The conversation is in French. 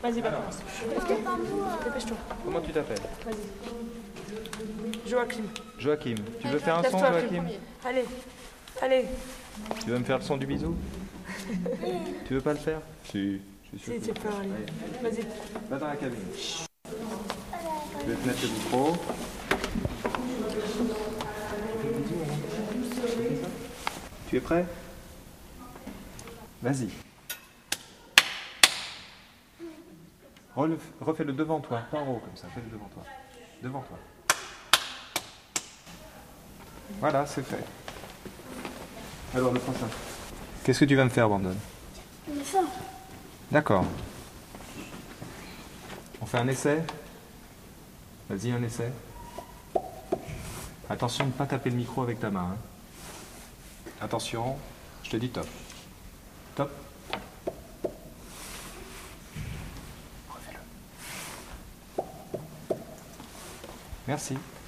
Vas-y, bah commence. Dépêche-toi. Comment tu t'appelles? Vas-y. Joachim. Joachim. Tu veux faire un son, Lève-toi, Joachim? Allez. Allez. Tu veux me faire le son du bisou? Tu veux pas le faire? Si, je suis sûr. Si, tu peux, allez. Vas-y. Va dans la cabine. Je vais te mettre le micro. Tu es prêt? Vas-y. Refais-le devant toi, pas en haut comme ça, fais-le devant toi. Devant toi. Voilà, c'est fait. Alors le prochain. Qu'est-ce que tu vas me faire, Brandon? Ça. D'accord. On fait un essai? Vas-y, un essai. Attention de ne pas taper le micro avec ta main. Hein. Attention, je te dis top. Top. Refais-le. Merci.